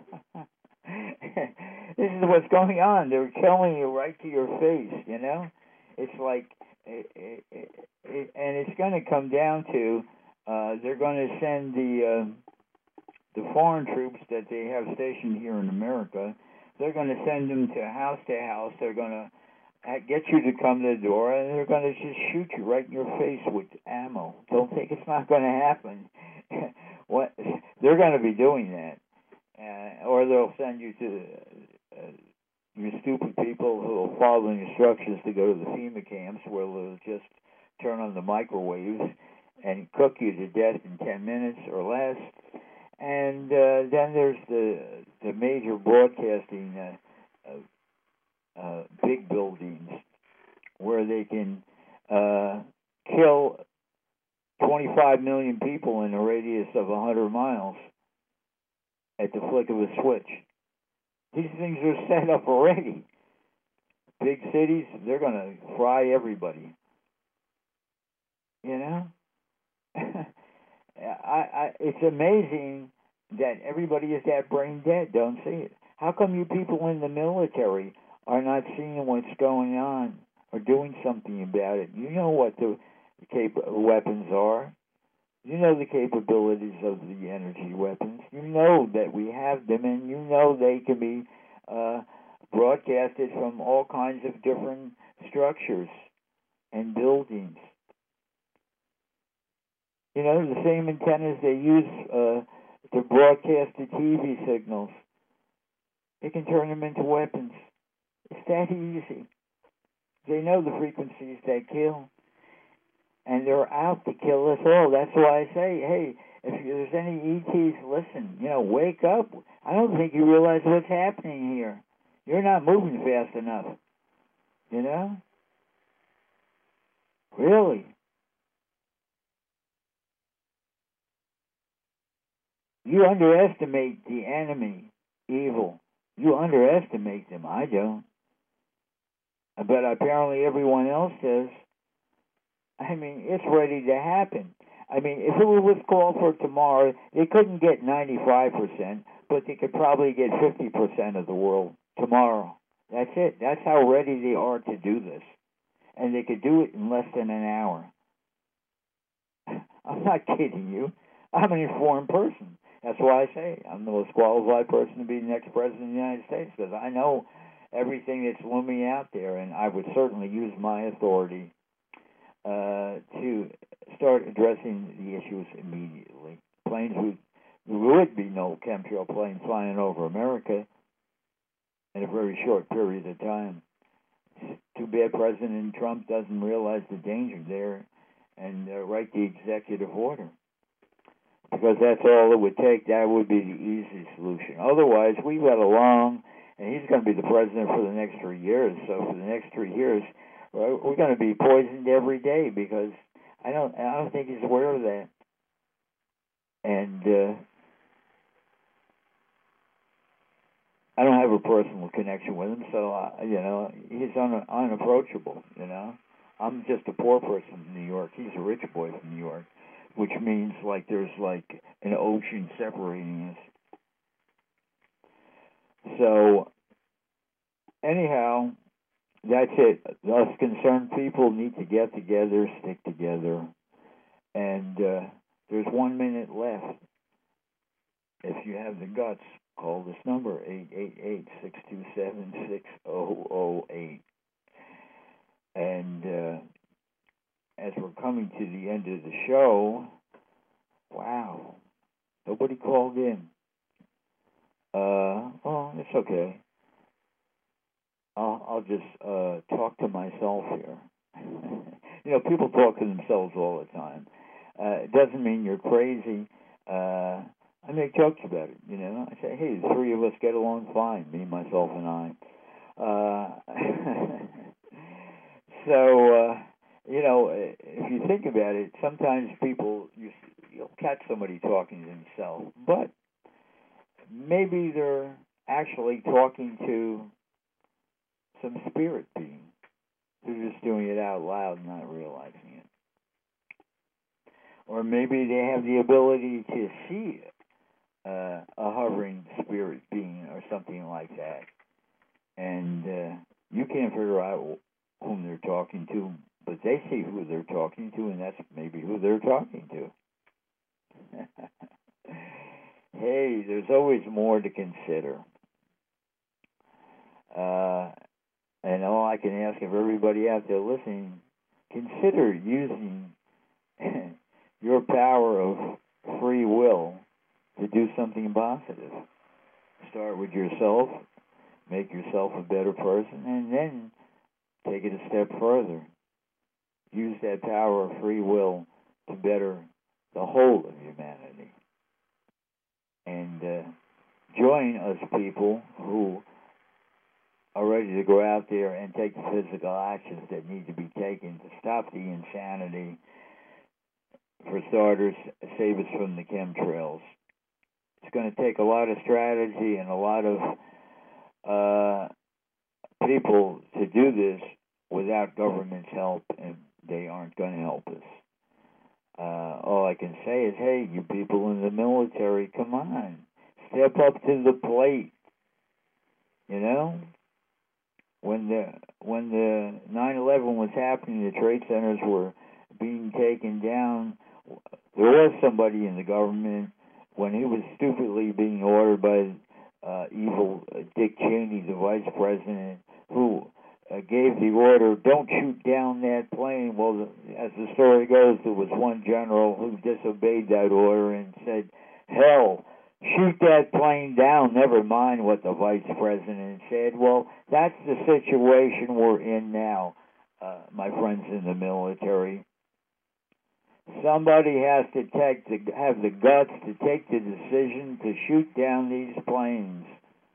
[SPEAKER 1] This is what's going on. They're telling you right to your face, It's like, and it's going to come down to, they're going to send the foreign troops that they have stationed here in America. They're going to send them to house. They're going to get you to come to the door, and they're going to just shoot you right in your face with ammo. Don't think it's not going to happen. They're going to be doing that, or they'll send you to your stupid people who will follow the instructions to go to the FEMA camps, where they'll just turn on the microwaves and cook you to death in 10 minutes or less. And then there's the major broadcasting big buildings where they can kill 25 5 million people in a radius of 100 miles at the flick of a switch. These things are set up already. Big cities, they're going to fry everybody. You know? It's amazing that everybody is that brain dead, don't see it. How come you people in the military are not seeing what's going on or doing something about it? You know what the weapons are. You know the capabilities of the energy weapons. You know that we have them, and you know they can be broadcasted from all kinds of different structures and buildings. You know, the same antennas they use to broadcast the TV signals. They can turn them into weapons. It's that easy. They know the frequencies that kill. And they're out to kill us all. That's why I say, hey, if there's any ETs, listen, wake up. I don't think you realize what's happening here. You're not moving fast enough. Really. You underestimate the enemy, evil. You underestimate them. I don't. But apparently everyone else does. I mean, it's ready to happen. I mean, if it was called for tomorrow, they couldn't get 95%, but they could probably get 50% of the world tomorrow. That's it. That's how ready they are to do this. And they could do it in less than an hour. I'm not kidding you. I'm an informed person. That's why I say I'm the most qualified person to be the next president of the United States, because I know everything that's looming out there, and I would certainly use my authority to start addressing the issues immediately. Would be no chemtrail planes flying over America in a very short period of time. It's too bad President Trump doesn't realize the danger there and write the executive order. Because that's all it would take. That would be the easy solution. Otherwise, we've got a long, and he's going to be the president for the next 3 years. So for the next 3 years, we're going to be poisoned every day because I don't think he's aware of that. And I don't have a personal connection with him, so he's unapproachable. I'm just a poor person from New York. He's a rich boy from New York, which means there's an ocean separating us. So anyhow, that's it. Us concerned people need to get together, stick together, and there's 1 minute left. If you have the guts, call this number, 888-627-6008. And as we're coming to the end of the show, wow, nobody called in. Well, it's okay. I'll just talk to myself here. People talk to themselves all the time. It doesn't mean you're crazy. I make jokes about it, I say, hey, the three of us get along fine, me, myself, and I. So, if you think about it, sometimes you'll catch somebody talking to themselves, but maybe they're actually talking to some spirit being. They're just doing it out loud and not realizing it. Or maybe they have the ability to see a hovering spirit being or something like that. And you can't figure out whom they're talking to, but they see who they're talking to, and that's maybe who they're talking to. Hey, there's always more to consider. And all I can ask of everybody out there listening, consider using your power of free will to do something positive. Start with yourself, make yourself a better person, and then take it a step further. Use that power of free will to better the whole of humanity. And join us people who are ready to go out there and take the physical actions that need to be taken to stop the insanity, for starters, save us from the chemtrails. It's going to take a lot of strategy and a lot of people to do this without government's help, and they aren't going to help us. All I can say is, hey, you people in the military, come on, step up to the plate. You know, when the 9/11 was happening, the trade centers were being taken down. There was somebody in the government, when he was stupidly being ordered by evil Dick Cheney, the vice president, who gave the order, don't shoot down that plane. Well, as the story goes, there was one general who disobeyed that order and said, hell, shoot that plane down, never mind what the vice president said. Well, that's the situation we're in now, my friends in the military. Somebody has to have the guts to take the decision to shoot down these planes.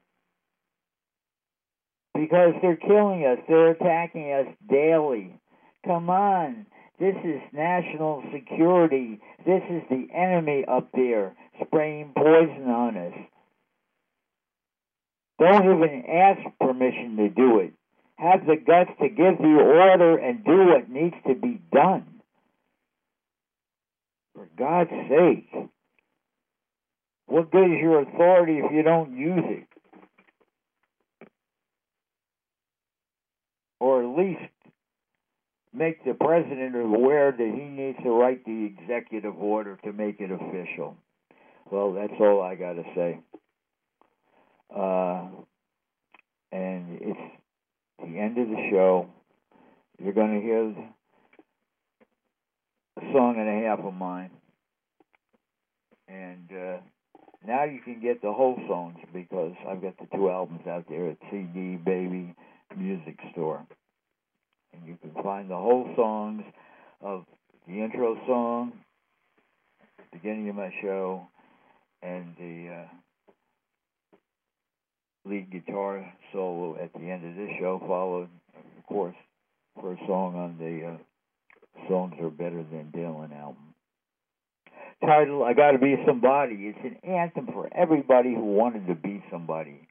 [SPEAKER 1] Because they're killing us. They're attacking us daily. Come on. This is national security. This is the enemy up there spraying poison on us. Don't even ask permission to do it. Have the guts to give the order and do what needs to be done. For God's sake. What good is your authority if you don't use it? Or at least make the president aware that he needs to write the executive order to make it official. Well, that's all I got to say. And it's the end of the show. You're going to hear a song and a half of mine. And now you can get the whole songs because I've got the 2 albums out there at CD Baby Music Store. And you can find the whole songs of the intro song, the beginning of my show, and the lead guitar solo at the end of this show, followed, of course, first song on the Songs Are Better Than Dylan album. Title, I Gotta Be Somebody. It's an anthem for everybody who wanted to be somebody.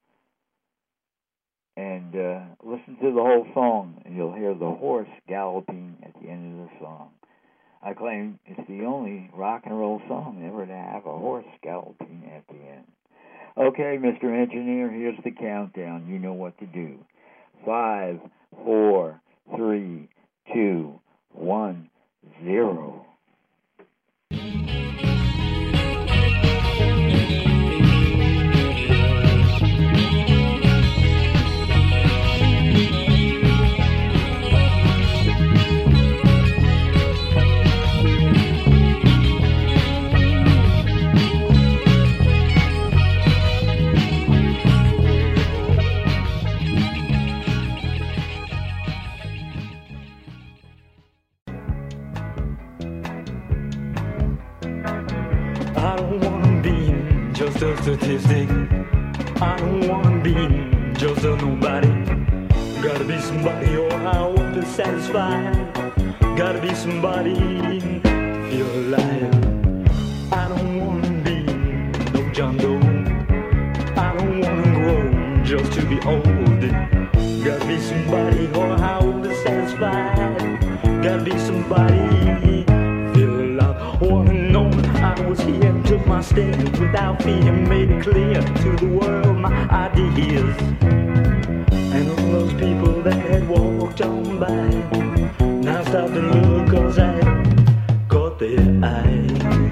[SPEAKER 1] And listen to the whole song, and you'll hear the horse galloping at the end of the song. I claim it's the only rock and roll song ever to have a horse galloping at the end. Okay, Mr. Engineer, here's the countdown. You know what to do. 5, 4, 3, 2, 1, 0.
[SPEAKER 2] I don't wanna be just a statistic. I don't wanna be just a nobody. Gotta be somebody or I won't be satisfied. Gotta be somebody to feel alive. I don't wanna be no John Doe. I don't wanna grow just to be old. Gotta be somebody or I won't be satisfied. Gotta be somebody feel alive. Wanna know I was here, took my stand without fear, made it clear to the world my ideas. And all those people that had walked on by now stop and look, cause I caught their eye.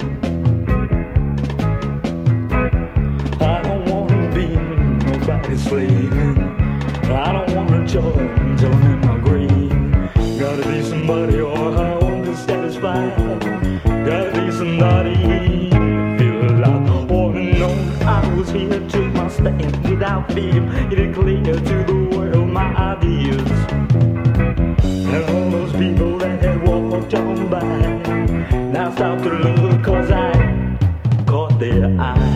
[SPEAKER 2] I don't wanna be nobody's slave. I don't wanna join in my grave. Gotta be somebody or I won't be satisfied. Gotta be somebody feel alive. All alone I was here, took my stand without fear, made it clear to the world my ideas. And all those people that had walked on by now stop to look, cause I caught their eye.